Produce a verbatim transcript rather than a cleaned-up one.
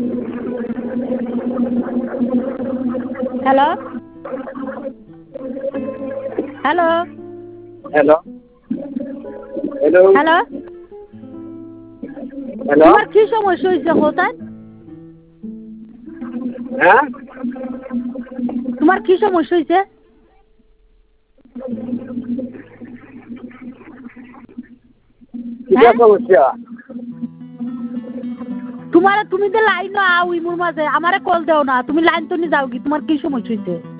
Hello hello hello hello hello hello তোমার কি সমস্যা হয়েছে কোথায়? হ্যাঁ তোমার কি সমস্যা হয়েছে? কিটা সমস্যা? তোমার তুমি তো লাইন আও ইমুর মাঝে আমারে কল দেও না, তুমি লাইন তো নি যাও কি? তোমার কি সমস্যা হয়েছে?